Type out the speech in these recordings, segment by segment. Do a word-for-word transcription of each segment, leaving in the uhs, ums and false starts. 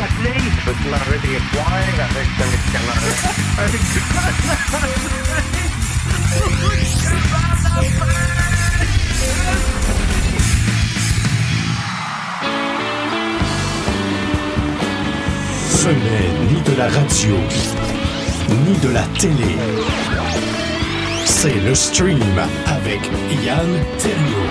s'appeler? Peux-tu manger des poires avec ce médicament-là? Avec du Ce n'est ni de la radio, ni de la télé. C'est le stream avec Yann Terriot.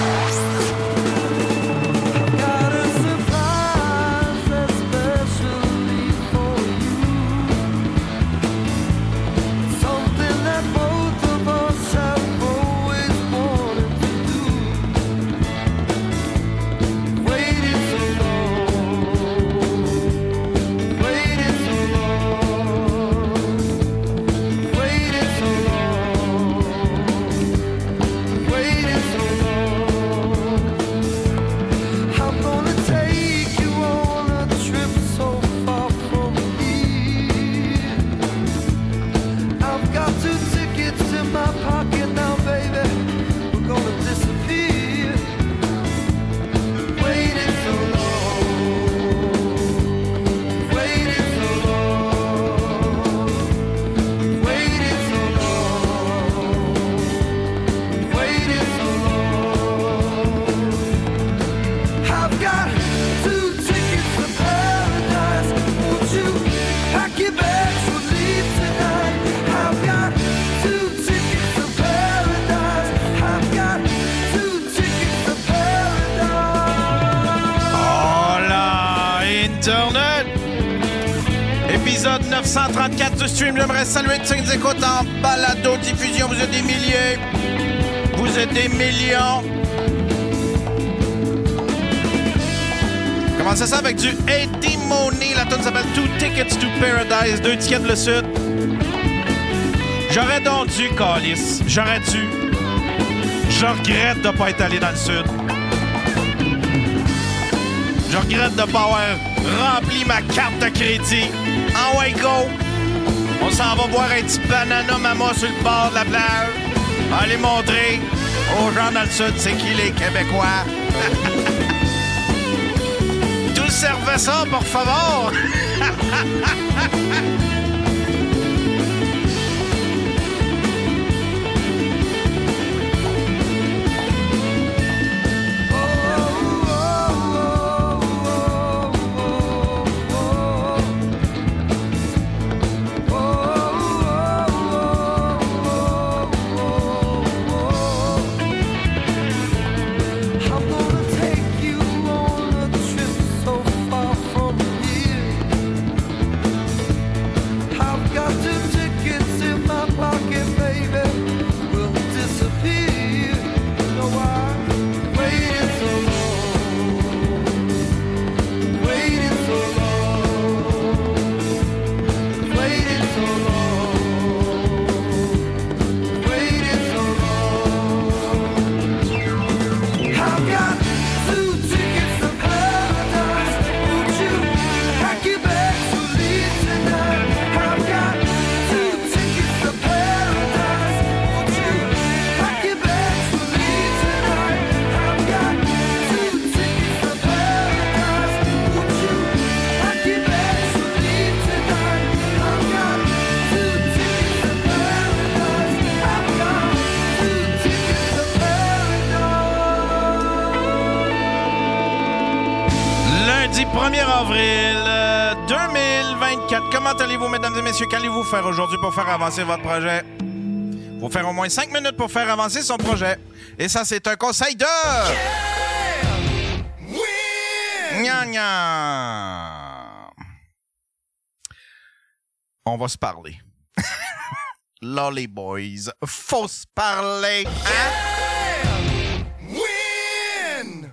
neuf cent trente-quatre du stream. J'aimerais saluer tous ceux qui nous écoutent en balado-diffusion. Vous êtes des milliers. Vous êtes des millions. Commencez ça avec du Eddie Money. La tune s'appelle Two Tickets to Paradise. Deux tickets de le Sud. J'aurais donc dû, Calice. J'aurais dû. Je regrette de ne pas être allé dans le Sud. Je regrette de ne pas avoir rempli ma carte de crédit. En way go! On s'en va boire un petit banana mama sur le bord de la plage. Allez montrer aux gens dans le Sud c'est qui les Québécois. Tout servait ça, por favor! premier avril deux mille vingt-quatre. Comment allez-vous, mesdames et messieurs? Qu'allez-vous faire aujourd'hui pour faire avancer votre projet? Il faut faire au moins cinq minutes pour faire avancer son projet. Et ça, c'est un conseil de... Gna gna. On va se parler. Là, les boys, faut se parler. Hein? Win!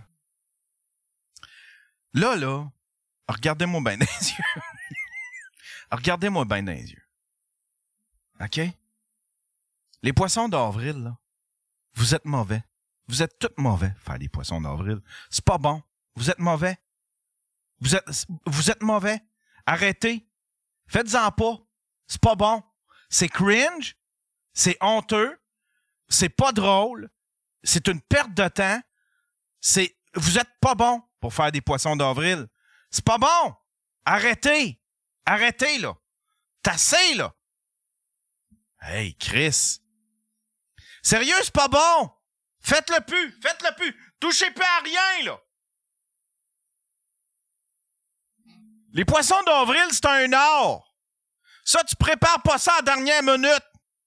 Là, là, regardez-moi bien dans les yeux. Regardez-moi bien dans les yeux. OK? Les poissons d'avril, là, vous êtes mauvais. Vous êtes tous mauvais, faire des poissons d'avril. C'est pas bon. Vous êtes mauvais. Vous êtes, vous êtes mauvais. Arrêtez. Faites-en pas. C'est pas bon. C'est cringe. C'est honteux. C'est pas drôle. C'est une perte de temps. C'est, vous êtes pas bon pour faire des poissons d'avril. C'est pas bon. Arrêtez! Arrêtez, là! T'assez, là! Hey, Chris! Sérieux, c'est pas bon! Faites-le plus! Faites-le plus! Touchez pas à rien, là! Les poissons d'avril, c'est un art! Ça, tu prépares pas ça à la dernière minute!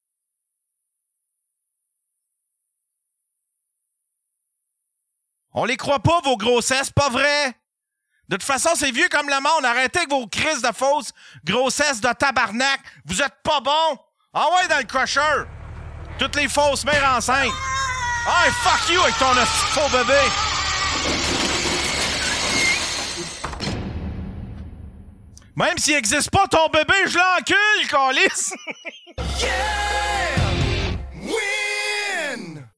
On les croit pas, vos grossesses, pas vrai! De toute façon, c'est vieux comme le monde. Arrêtez avec vos crises de fausses grossesses de tabarnak. Vous êtes pas bons! Ah ouais, dans le crusher! Toutes les fausses mères enceintes! Ah, fuck you avec ton faux bébé! Même s'il existe pas ton bébé, je l'encule, câlisse! Yeah! Win!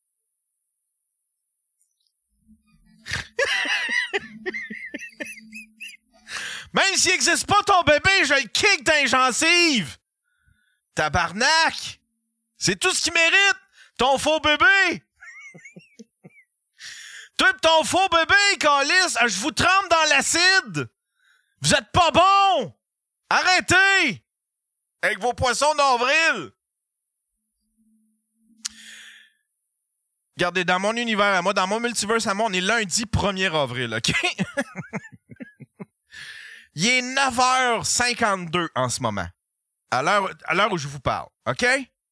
Même s'il existe pas ton bébé, je le kick dans les gencives! Tabarnak! C'est tout ce qu'il mérite! Ton faux bébé! Toi pis ton faux bébé, câlisse, je vous trempe dans l'acide! Vous êtes pas bon! Arrêtez! Avec vos poissons d'avril! Regardez, dans mon univers à moi, dans mon multiverse à moi, on est lundi premier avril, OK? Il est neuf heures cinquante-deux en ce moment. À l'heure, à l'heure où je vous parle, OK?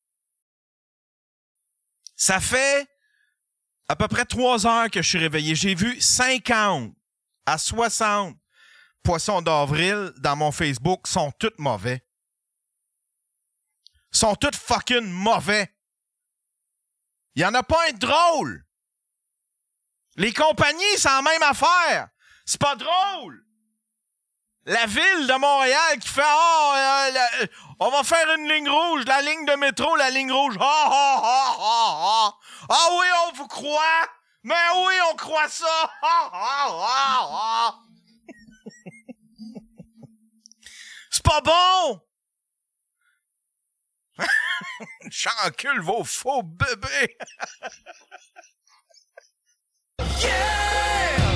Ça fait à peu près trois heures que je suis réveillé. J'ai vu cinquante à soixante poissons d'avril dans mon Facebook sont tous mauvais. Sont tous fucking mauvais. Il y en a pas un drôle. Les compagnies, c'est la même affaire. C'est pas drôle. La ville de Montréal qui fait « Ah, oh, euh, on va faire une ligne rouge, la ligne de métro, la ligne rouge. Ah, ah, ah, ah, ah. Ah oui, on vous croit. Mais oui, on croit ça. Ah, ah, ah, ah. » C'est pas bon! J'encule vos faux bébés! Yeah!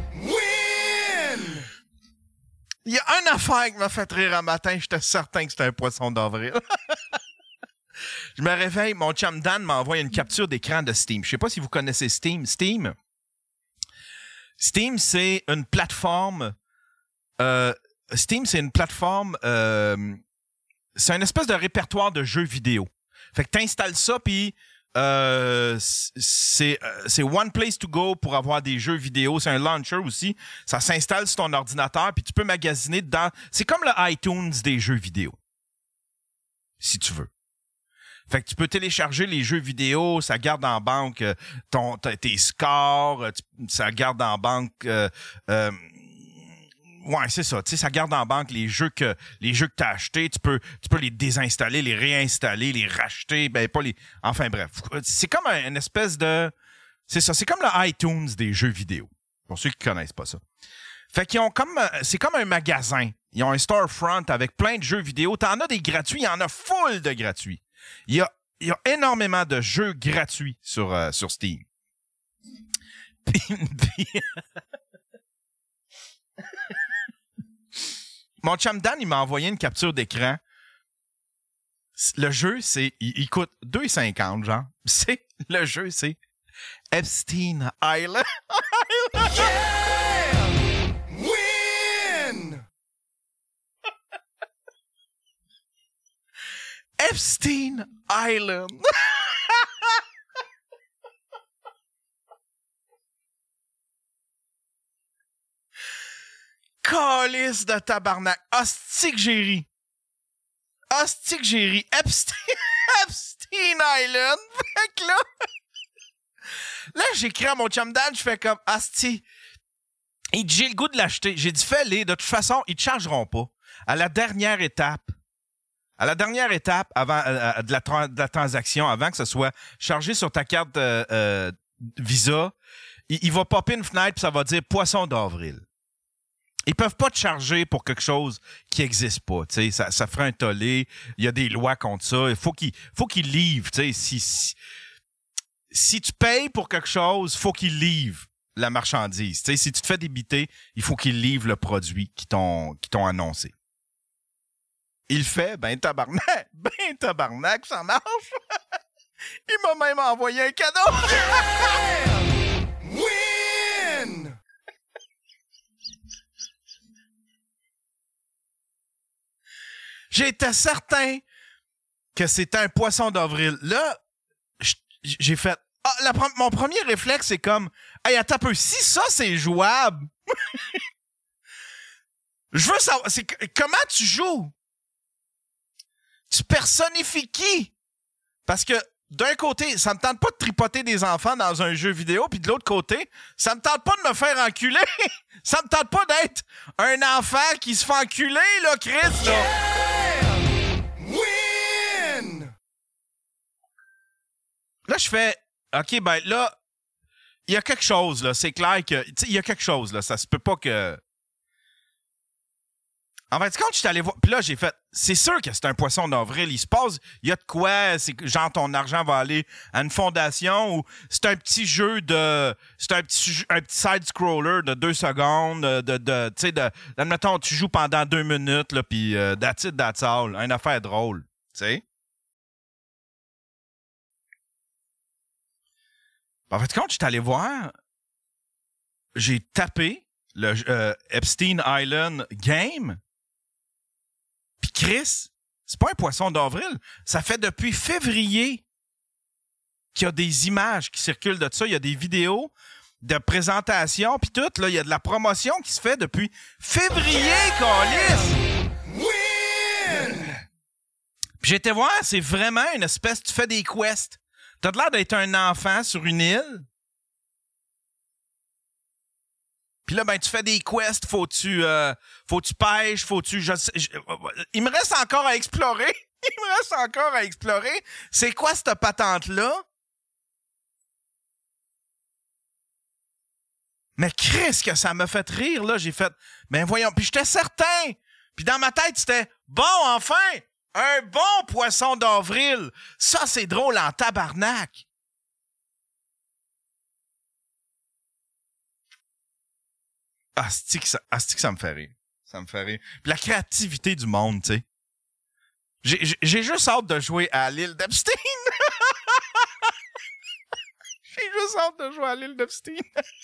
Win! Il y a une affaire qui m'a fait rire un matin, j'étais certain que c'était un poisson d'avril. Je me réveille, mon chum Dan m'envoie une capture d'écran de Steam. Je sais pas si vous connaissez Steam. Steam, Steam c'est une plateforme... Euh, Steam, c'est une plateforme... Euh, c'est une espèce de répertoire de jeux vidéo. Fait que t'installes ça, puis euh, c'est, c'est one place to go pour avoir des jeux vidéo. C'est un launcher aussi. Ça s'installe sur ton ordinateur, puis tu peux magasiner dedans. C'est comme le iTunes des jeux vidéo. Si tu veux. Fait que tu peux télécharger les jeux vidéo, ça garde en banque ton, tes scores, ça garde en banque... Euh, euh, Ouais, c'est ça. Tu sais, ça garde en banque les jeux que les jeux que t'as achetés. Tu peux, tu peux les désinstaller, les réinstaller, les racheter. Ben pas les. Enfin bref, c'est comme un, une espèce de. C'est ça. C'est comme le iTunes des jeux vidéo. Pour ceux qui connaissent pas ça. Fait qu'ils ont comme. C'est comme un magasin. Ils ont un storefront avec plein de jeux vidéo. T'en as des gratuits. Il y en a full de gratuits. Il y a, il y a énormément de jeux gratuits sur euh, sur Steam. Puis, puis mon chum Dan, il m'a envoyé une capture d'écran. Le jeu, c'est... Il, il coûte deux dollars cinquante, genre. C'est... Le jeu, c'est... Epstein Island. Yeah! Win! Epstein Island. Calice de tabarnak. Hostie que j'ai ri. Hostie que j'ai ri. Epstein, Epstein Island. Fait que là... Là, j'écris à mon chum Dan, je fais comme... Hostie. Il dit, j'ai le goût de l'acheter. J'ai dit, fais-les. De toute façon, ils te chargeront pas. À la dernière étape, à la dernière étape avant euh, de, la tra- de la transaction, avant que ce soit chargé sur ta carte euh, euh, Visa, il, il va popper une fenêtre et ça va dire « Poisson d'avril ». Ils peuvent pas te charger pour quelque chose qui existe pas, tu sais, ça, ça ferait un tollé, il y a des lois contre ça, il faut qu'ils, faut qu'ils livrent, tu sais, si, si, si tu payes pour quelque chose, faut qu'ils livrent. la marchandise. Tu sais, si tu te fais débiter, il faut qu'ils livrent le produit qu'ils t'ont, qu'ils t'ont annoncé. Il fait, ben tabarnak, ben tabarnak, ça marche. Il m'a même envoyé un cadeau. Win! J'étais certain que c'était un poisson d'avril. Là, j'ai fait... Ah, la, mon premier réflexe, c'est comme... Hey, attends un peu, si ça, c'est jouable... Je veux savoir... C'est, comment tu joues? Tu personnifies qui? Parce que, d'un côté, ça me tente pas de tripoter des enfants dans un jeu vidéo, puis de l'autre côté, ça me tente pas de me faire enculer. Ça me tente pas d'être un enfant qui se fait enculer, là, Chris, là. Yeah! Win! Là, je fais... OK, ben là, il y a quelque chose, là. C'est clair que... Tu sais, il y a quelque chose, là. Ça se peut pas que... En fait, quand je suis allé voir... Puis là, j'ai fait... C'est sûr que c'est un poisson d'avril. Il se passe... Il y a de quoi... C'est genre, ton argent va aller à une fondation ou c'est un petit jeu de... C'est un petit, un petit side-scroller de deux secondes. De, de, de, tu sais, de... Admettons, tu joues pendant deux minutes, là, puis euh, that's it, that's all. Une affaire drôle, tu sais. En fait, quand je suis allé voir, j'ai tapé le euh, Epstein Island Game. Puis Chris, c'est pas un poisson d'avril. Ça fait depuis février qu'il y a des images qui circulent de ça. Il y a des vidéos de présentation, puis tout. Là, il y a de la promotion qui se fait depuis février, câlisse! Win! Puis j'ai été voir, c'est vraiment une espèce... Tu fais des quests. T'as l'air d'être un enfant sur une île. Puis là, ben, tu fais des quests, faut-tu, euh, faut-tu pêches, faut-tu... Je, je, il me reste encore à explorer. Il me reste encore à explorer. C'est quoi cette patente-là? Mais Chris, que ça m'a fait rire, là. J'ai fait, ben voyons. Puis j'étais certain. Puis dans ma tête, c'était, bon, enfin, un bon poisson d'avril. Ça, c'est drôle en tabarnak. Asti que ça, asti que ça me fait rire. Ça me fait rire. Puis la créativité du monde, tu sais. J'ai, j'ai, j'ai juste hâte de jouer à l'île d'Epstein. J'ai juste hâte de jouer à l'île d'Epstein.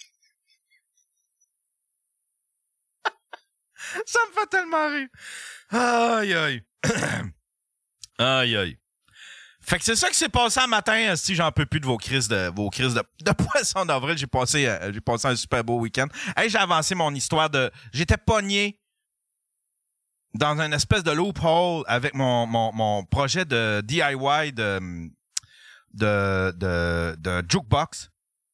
Ça me fait tellement rire. Aïe, aïe. Aïe, aïe. Fait que c'est ça qui s'est passé un matin, si j'en peux plus de vos crises de vos crises de, de poisson d'avril. J'ai passé euh, j'ai passé un super beau week-end. Hey, j'ai avancé mon histoire de... J'étais pogné dans une espèce de loophole avec mon, mon, mon projet de D I Y de, de, de, de jukebox.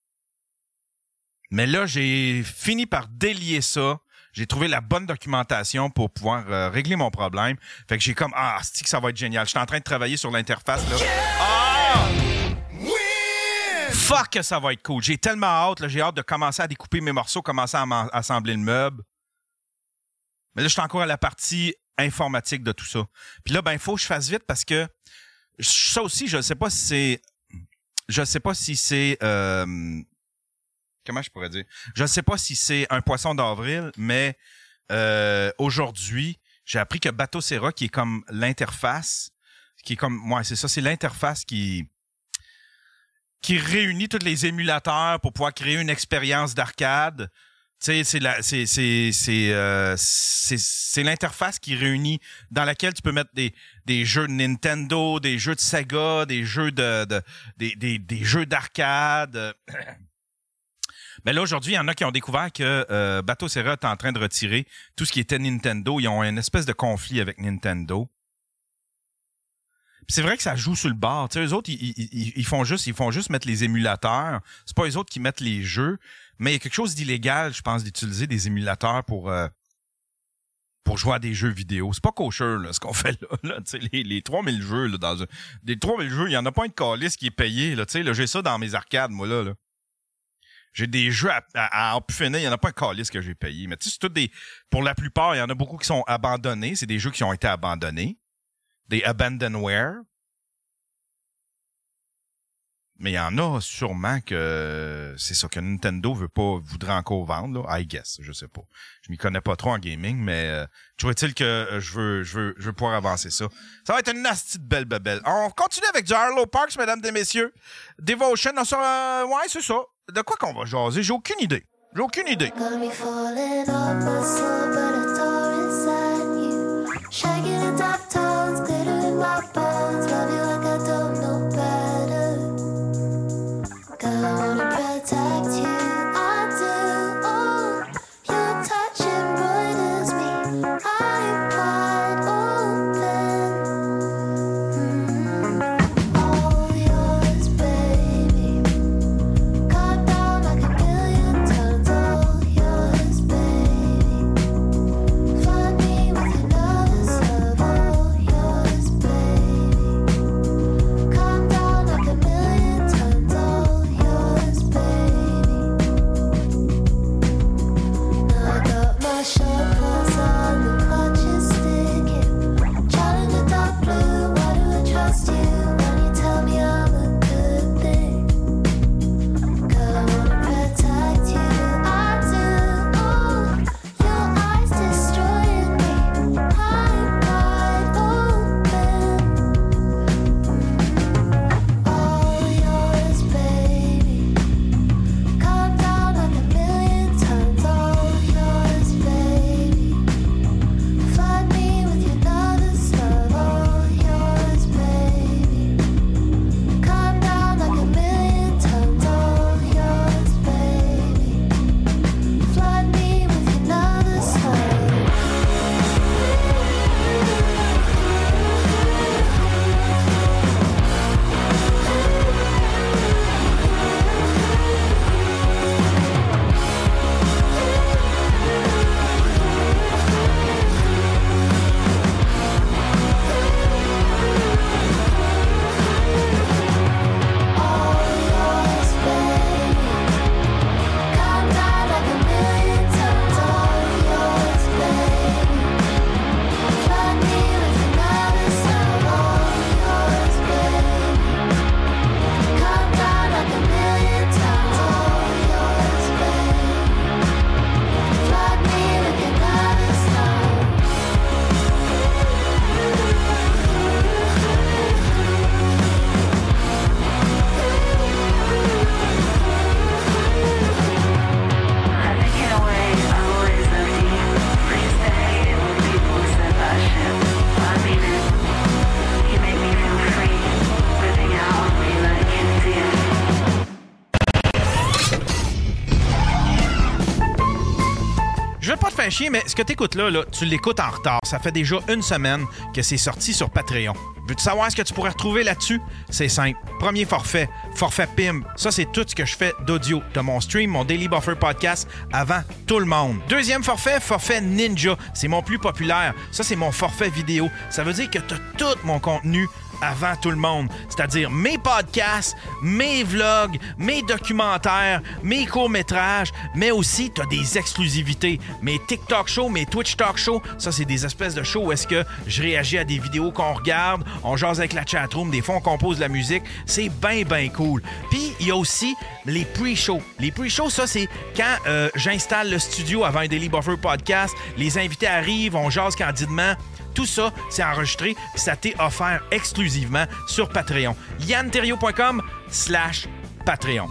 Mais là, j'ai fini par délier ça. J'ai trouvé la bonne documentation pour pouvoir euh, régler mon problème. Fait que j'ai comme, ah, c'est que ça va être génial. Je suis en train de travailler sur l'interface, là. Ah! Oui! Fuck que ça va être cool. J'ai tellement hâte, là. J'ai hâte de commencer à découper mes morceaux, commencer à assembler le meuble. Mais là, je suis encore à la partie informatique de tout ça. Puis là, ben, il faut que je fasse vite parce que ça aussi, je ne sais pas si c'est... Je ne sais pas si c'est... Euh, Comment je pourrais dire? Je ne sais pas si c'est un poisson d'avril, mais euh, aujourd'hui, j'ai appris que Batocera, qui est comme l'interface, qui est comme... Ouais, c'est ça, c'est l'interface qui qui réunit tous les émulateurs pour pouvoir créer une expérience d'arcade. Tu sais, c'est la, c'est c'est c'est euh, c'est c'est l'interface qui réunit dans laquelle tu peux mettre des des jeux de Nintendo, des jeux de Sega, des jeux de, de des des des jeux d'arcade. Mais là, aujourd'hui, il y en a qui ont découvert que euh, Batocera est en train de retirer tout ce qui était Nintendo. Ils ont une espèce de conflit avec Nintendo. Puis c'est vrai que ça joue sur le bord. Tu sais, eux autres, ils, ils, ils font juste, ils font juste mettre les émulateurs. C'est pas eux autres qui mettent les jeux. Mais il y a quelque chose d'illégal, je pense, d'utiliser des émulateurs pour euh, pour jouer à des jeux vidéo. C'est pas kosher, là, ce qu'on fait là. là tu sais, les, les trois mille jeux, là, dans un, des trois mille jeux, il y en a pas un de calice qui est payé. Là, tu sais, là, j'ai ça dans mes arcades, moi, là. là. J'ai des jeux à, à, à en plus finir. Il n'y en a pas un calice que j'ai payé. Mais tu sais, c'est tout des... Pour la plupart, il y en a beaucoup qui sont abandonnés. C'est des jeux qui ont été abandonnés. Des abandonware. Mais il y en a sûrement que c'est ça que Nintendo veut pas, voudrait encore vendre, là. I guess, je sais pas. Je m'y connais pas trop en gaming, mais euh, toujours est-il que euh, je veux, je veux, je veux pouvoir avancer ça. Ça va être une nasty de belle bebelle. On continue avec du Harlow Parks, mesdames et messieurs. Devotion, on sort, euh, ouais, c'est ça. De quoi qu'on va jaser? J'ai aucune idée. J'ai aucune idée. Chier, mais ce que t'écoutes là, là, tu l'écoutes en retard. Ça fait déjà une semaine que c'est sorti sur Patreon. Veux-tu savoir ce que tu pourrais retrouver là-dessus? C'est simple. Premier forfait, forfait P I M. Ça, c'est tout ce que je fais d'audio. T'as mon stream, mon Daily Buffer podcast avant tout le monde. Deuxième forfait, forfait Ninja. C'est mon plus populaire. Ça, c'est mon forfait vidéo. Ça veut dire que t'as tout mon contenu avant tout le monde. C'est-à-dire mes podcasts, mes vlogs, mes documentaires, mes courts-métrages, mais aussi t'as des exclusivités. Mes TikTok shows, mes Twitch talk shows, ça c'est des espèces de shows où est-ce que je réagis à des vidéos qu'on regarde, on jase avec la chatroom, des fois on compose de la musique. C'est bien, bien cool. Puis il y a aussi les pre-shows. Les pre-shows, ça c'est quand euh, j'installe le studio avant un Daily Buffer podcast, les invités arrivent, on jase candidement. Tout ça, c'est enregistré, puis ça t'est offert exclusivement sur Patreon. yann-terriot.com slash Patreon.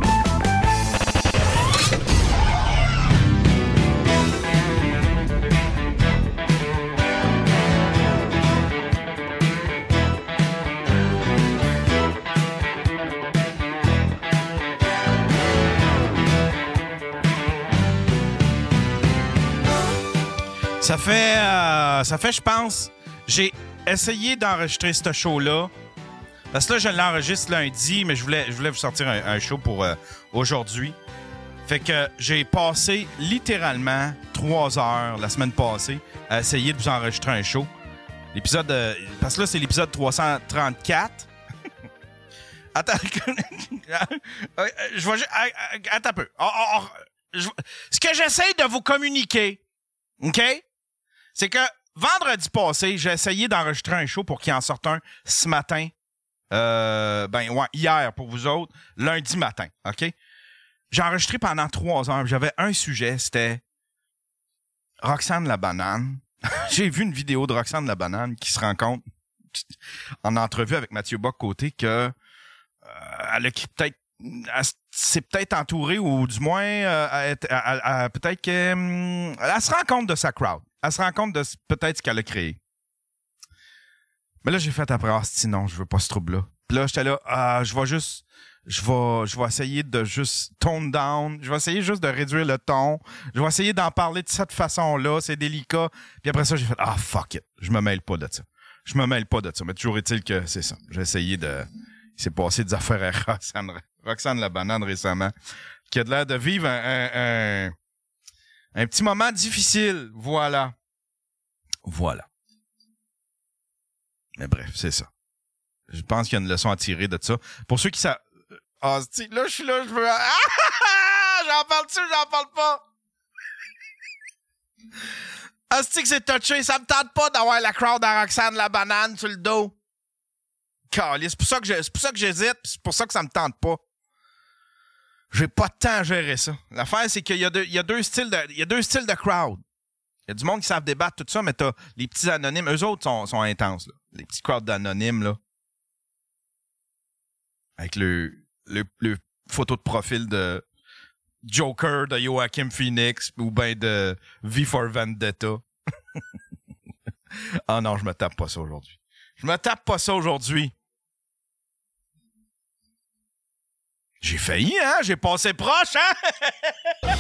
Ça fait, euh, ça fait, je pense, j'ai essayé d'enregistrer ce show-là. Parce que là, je l'enregistre lundi, mais je voulais, je voulais vous sortir un, un show pour euh, aujourd'hui. Fait que j'ai passé littéralement trois heures la semaine passée à essayer de vous enregistrer un show. L'épisode, euh, parce que là, c'est l'épisode trois cent trente-quatre. Attends, je vais, attends un peu. Oh, oh, oh, je, ce que j'essaie de vous communiquer, OK? C'est que vendredi passé, j'ai essayé d'enregistrer un show pour qu'il en sorte un ce matin Euh, ben, ouais, hier pour vous autres, lundi matin, OK? J'ai enregistré pendant trois heures. J'avais un sujet, c'était Roxane la banane. J'ai vu une vidéo de Roxane la banane qui se rend compte en entrevue avec Mathieu Bock-Côté que euh, elle a peut-être elle s'est peut-être entourée ou du moins euh, elle, elle, elle, peut-être que hum, elle se rend compte de sa crowd. Elle se rend compte de peut-être ce qu'elle a créé. Mais là, j'ai fait après, ah, non, je veux pas ce trouble-là. Puis là, j'étais là, ah, je vais juste, je vais, je vais essayer de juste tone down. Je vais essayer juste de réduire le ton. Je vais essayer d'en parler de cette façon-là. C'est délicat. Puis après ça, j'ai fait, ah, fuck it. Je me mêle pas de ça. Je me mêle pas de ça. Mais toujours est-il que c'est ça. J'ai essayé de, il s'est passé des affaires à Roxane, Roxane la banane récemment, qui a de l'air de vivre un, un, un, un petit moment difficile. Voilà. Voilà. Mais bref, c'est ça. Je pense qu'il y a une leçon à tirer de ça. Pour ceux qui savent... Ah, là, je suis là, je veux... Ah! J'en parle-tu ou j'en parle pas? Ah, c'est que c'est touché. Ça me tente pas d'avoir la crowd à Roxane la banane sur le dos. Caliste. C'est pour ça que je... c'est pour ça que j'hésite, c'est pour ça que ça me tente pas. J'ai pas de temps à gérer ça. L'affaire, c'est qu'il y a deux, il y a deux styles de... il y a deux styles de crowd. Il y a du monde qui savent débattre, tout ça, mais t'as les petits anonymes. Eux autres sont, sont intenses, là. Les petits crowds d'anonymes, là. Avec le, le, le photo de profil de Joker, de Joaquin Phoenix, ou ben de V for Vendetta. Ah non, je me tape pas ça aujourd'hui. Je me tape pas ça aujourd'hui. J'ai failli, hein? J'ai passé proche, hein?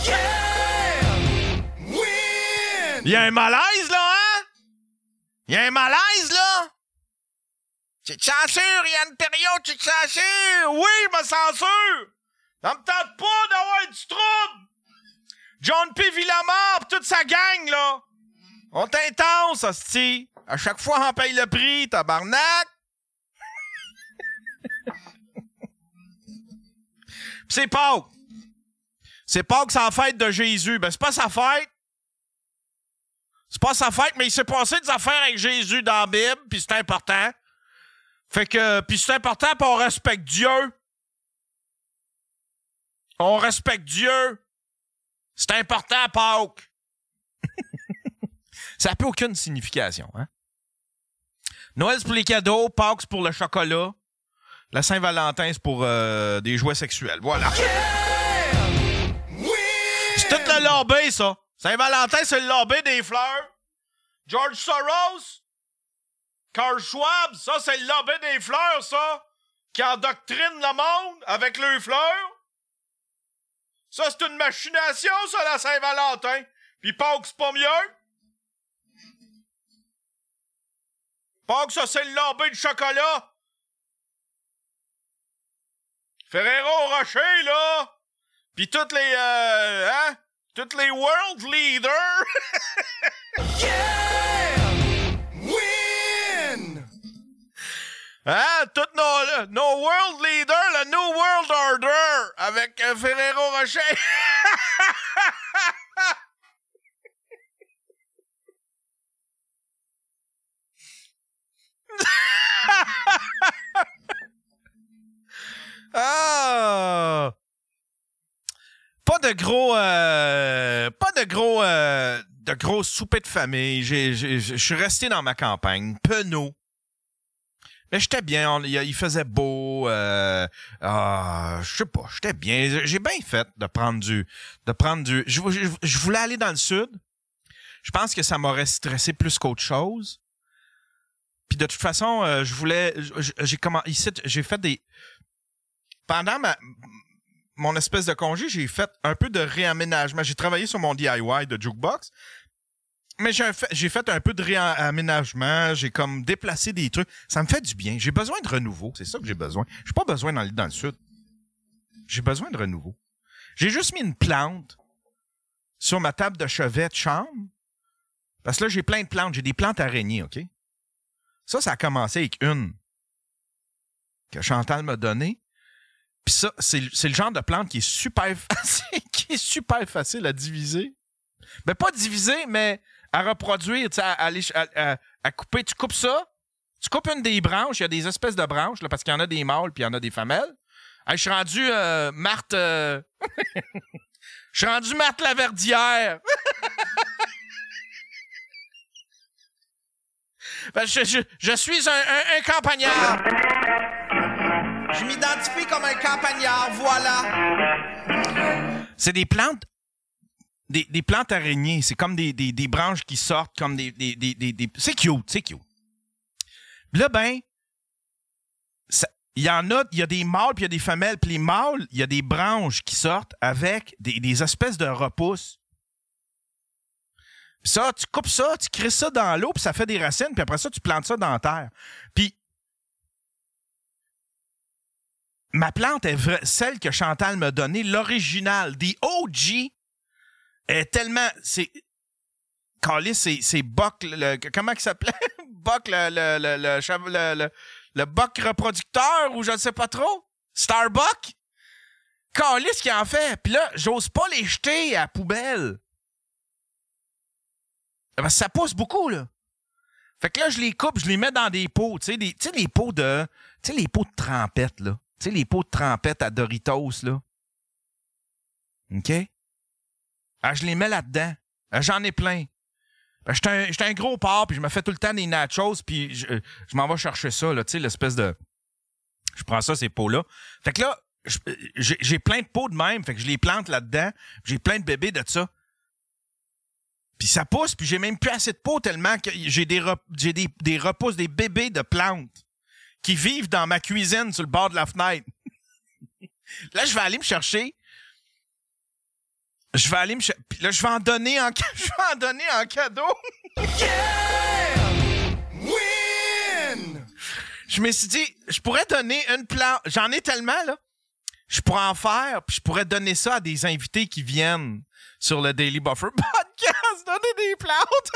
Il y a un malaise, là, hein? Il y a un malaise, là? Tu te censures, Yann Terriot, tu te censures? Oui, je me censure! Ça me tente pas d'avoir du trouble! John P. Villamar pis toute sa gang, là! On t'intense, hostie! À chaque fois, on paye le prix, tabarnak! Pis c'est Pâques! C'est Pâques, c'est la fête de Jésus. Ben, c'est pas sa fête! C'est pas sa fête, mais il s'est passé des affaires avec Jésus dans la Bible, puis c'est important. Fait que, puis c'est important, puis on respecte Dieu. On respecte Dieu. C'est important, Pâques. Ça n'a plus aucune signification, hein? Noël, c'est pour les cadeaux. Pâques, c'est pour le chocolat. La Saint-Valentin, c'est pour euh, des jouets sexuels. Voilà. Yeah! C'est tout le lobby, ça. Saint-Valentin, c'est le lobby des fleurs. George Soros, Carl Schwab, ça, c'est le lobby des fleurs, ça, qui endoctrine le monde avec leurs fleurs. Ça, c'est une machination, ça, la Saint-Valentin. Puis Pâques, c'est pas mieux. Pâques, ça, c'est le lobby de chocolat. Ferrero Rocher, là. Puis toutes les, euh, hein? Toutes les world leaders. Yeah! Win! Hein? Toutes nos, nos world leaders, le New World Order, avec euh, Ferrero Rocher. Ah! Pas de gros, euh, pas de gros, euh, de gros souper de famille. J'ai, j'ai, je suis resté dans ma campagne, penaud. Mais j'étais bien, on, il faisait beau. Euh, euh, je sais pas, j'étais bien. J'ai bien fait de prendre du, de prendre du. Je, je, je voulais aller dans le sud. Je pense que ça m'aurait stressé plus qu'autre chose. Puis de toute façon, euh, je voulais, j'ai comment, ici, j'ai fait des. Pendant ma mon espèce de congé, j'ai fait un peu de réaménagement. J'ai travaillé sur mon D I Y de Jukebox, mais j'ai fait, j'ai fait un peu de réaménagement. J'ai comme déplacé des trucs. Ça me fait du bien. J'ai besoin de renouveau. C'est ça que j'ai besoin. J'ai pas besoin d'aller dans le sud. J'ai besoin de renouveau. J'ai juste mis une plante sur ma table de chevet de chambre. Parce que là, j'ai plein de plantes. J'ai des plantes araignées, OK? Ça, ça a commencé avec une que Chantal m'a donnée. Puis ça, c'est, c'est le genre de plante qui est super facile, qui est super facile à diviser. Mais pas diviser, mais à reproduire, tu sais, à, à, à, à couper. Tu coupes ça, Tu coupes une des branches, il y a des espèces de branches, là, parce qu'il y en a des mâles puis il y en a des femelles. Hey, je suis rendu euh, Marthe... Euh... Je suis rendu Marthe Laverdière. Ben, je, je, je suis un, un, un campagnard. Je m'identifie comme un campagnard, voilà. C'est des plantes... Des, des plantes araignées. C'est comme des, des, des branches qui sortent, comme des... des, des, des, des... C'est cute, c'est cute. Là, ben... Il y en a, il y a des mâles puis il y a des femelles. Puis les mâles, il y a des branches qui sortent avec des, des espèces de repousses. Puis ça, tu coupes ça, tu crisses ça dans l'eau, puis ça fait des racines, puis après ça, tu plantes ça dans la terre. Puis ma plante est vraie, celle que Chantal m'a donnée, l'original, the O G, est tellement... C'est... Calais, c'est, c'est Buck, le, comment il s'appelait? Buck, le... le, le, le, le, le Le Buck reproducteur ou je ne sais pas trop. Starbuck. Calisse qui en fait. Puis là, j'ose pas les jeter à la poubelle. Parce que ça pousse beaucoup, là. Fait que là, je les coupe, je les mets dans des pots. Tu sais, des, tu sais, les pots de... Tu sais, les pots de trempette, là. Tu sais, les pots de trempette à Doritos, là. OK? Ah, je les mets là-dedans. Ah, j'en ai plein. J'étais un, j'étais un gros porc, puis je me fais tout le temps des nachos, puis je, je m'en vais chercher ça, là, tu sais, l'espèce de... Je prends ça, ces pots-là. Fait que là, je, j'ai, j'ai plein de pots de même, fait que je les plante là-dedans, j'ai plein de bébés de ça. Puis ça pousse, puis j'ai même plus assez de pots tellement que j'ai des, rep, j'ai des, des repousses, des bébés de plantes qui vivent dans ma cuisine sur le bord de la fenêtre. Là, je vais aller me chercher... Je vais aller me chercher. Puis là, je vais en donner en, je vais en donner en cadeau. Yeah! Win! Je me suis dit, je pourrais donner une plante. J'en ai tellement, là. Je pourrais en faire, puis je pourrais donner ça à des invités qui viennent sur le Daily Buffer Podcast. Donner des plantes.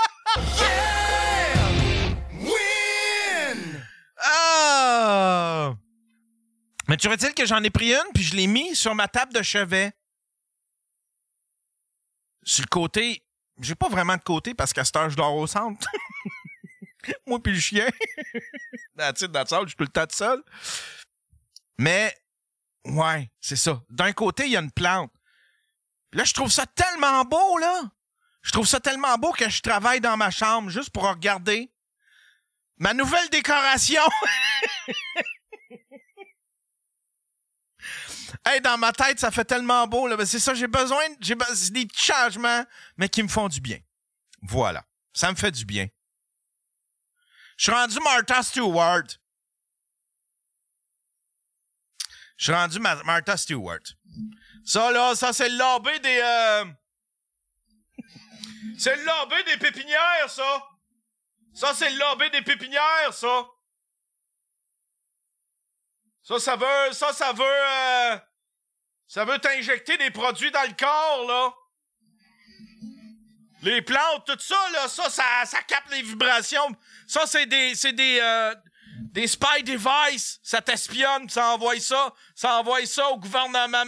Yeah! Win! Ah! Mais tu aurais-il que j'en ai pris une, puis je l'ai mis sur ma table de chevet. Sur le côté, j'ai pas vraiment de côté parce qu'à cette heure, je dors au centre. Moi puis le chien. That's it, that's all, je suis tout le temps tout seul. Mais, ouais, c'est ça. D'un côté, il y a une plante. Là, je trouve ça tellement beau, là. Je trouve ça tellement beau que je travaille dans ma chambre juste pour regarder ma nouvelle décoration. Hey, dans ma tête, ça fait tellement beau, là. C'est ça, j'ai besoin, j'ai be- c'est des petits changements, mais qui me font du bien. Voilà. Ça me fait du bien. Je suis rendu Martha Stewart. Je suis rendu Ma- Martha Stewart. Ça, là, ça, c'est le lobby des... Euh... c'est le lobby des pépinières, ça. Ça, c'est le lobby des pépinières, ça. Ça, ça veut... Ça, ça veut... Euh... Ça veut t'injecter des produits dans le corps, là. Les plantes, tout ça, là, ça, ça, ça capte les vibrations. Ça, c'est des... C'est des... Euh... Des spy devices. Ça t'espionne, ça envoie ça. Ça envoie ça au gouvernement.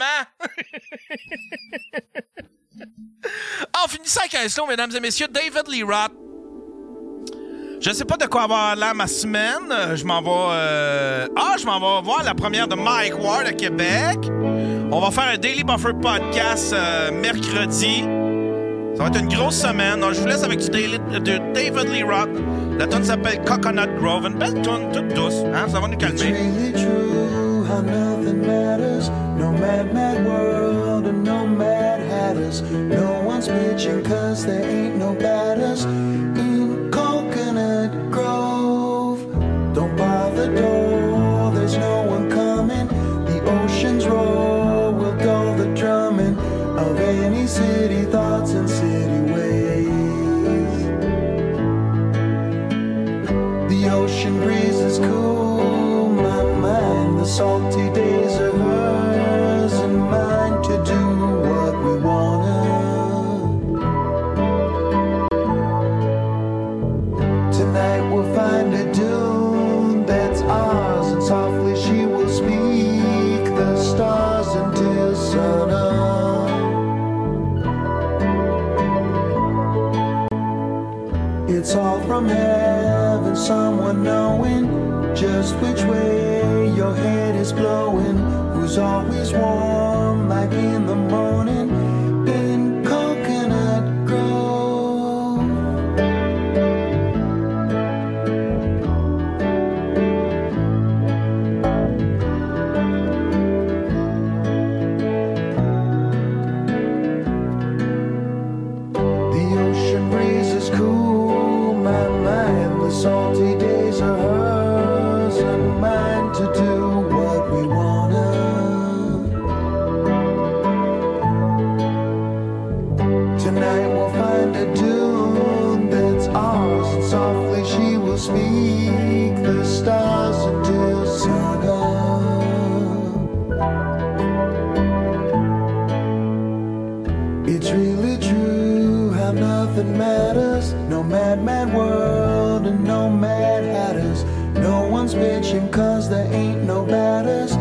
En finissant avec un slow, mesdames et messieurs, David Lee Roth. Je sais pas de quoi avoir l'air ma semaine. Je m'en vais... Euh... Ah, je m'en vais voir la première de Mike Ward à Québec. On va faire un Daily Buffer podcast euh, mercredi. Ça va être une grosse semaine. Alors, je vous laisse avec du Daily, de David Lee Roth. La tune s'appelle Coconut Grove. Une belle tune, toute douce. Hein? Ça va nous calmer. It's really true how nothing matters. No mad, mad world and no mad hatters. No one's bitching cause there ain't no batters in Coconut Grove. Don't bar the door, there's no one coming. The ocean's roar will dull the drumming of any city thoughts and city ways. The ocean breeze is cool, my mind. The salty days are hers and mine to do what we wanna. Tonight we'll find a dune that's ours, and softly she will speak the stars until sunup. It's all from heaven. someone knowing just which way your head is blowing, who's always warm like in the morning in Coconut Grove. The ocean breeze is cool my mind, the salty days are hers and mine to do what we wanna. Tonight we'll find a tune that's ours, and softly she will speak the stars until sun up. It's really true how nothing matters, no mad, mad world and no mad hatters. No one's bitching cause there ain't no batters